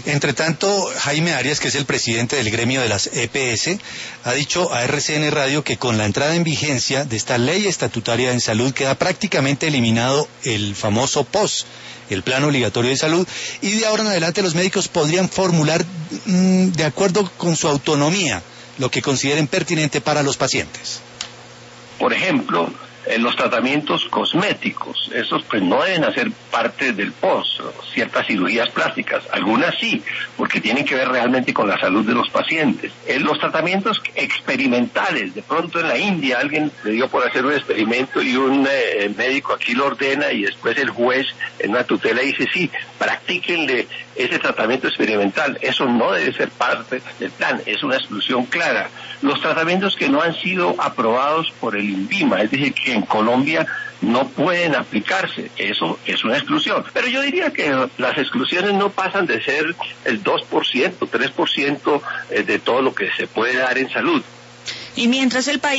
Entre tanto, Jaime Arias, que es el presidente del gremio de las EPS, ha dicho a RCN Radio que con la entrada en vigencia de esta ley estatutaria en salud queda prácticamente eliminado el famoso POS, el Plan Obligatorio de Salud, y de ahora en adelante los médicos podrían formular de acuerdo con su autonomía lo que consideren pertinente para los pacientes. Por ejemplo, los tratamientos cosméticos, esos pues no deben hacer parte del POS, ciertas cirugías plásticas, algunas sí, porque tienen que ver realmente con la salud de los pacientes. Los tratamientos experimentales, de pronto en la India alguien le dio por hacer un experimento y un médico aquí lo ordena y después el juez en una tutela dice sí, practíquenle ese tratamiento experimental. Eso no debe ser parte del plan, es una exclusión clara. Los tratamientos que no han sido aprobados por el INVIMA, es decir, que en Colombia no pueden aplicarse, eso es una exclusión. Pero yo diría que las exclusiones no pasan de ser el 2%, 3% de todo lo que se puede dar en salud. Y mientras el país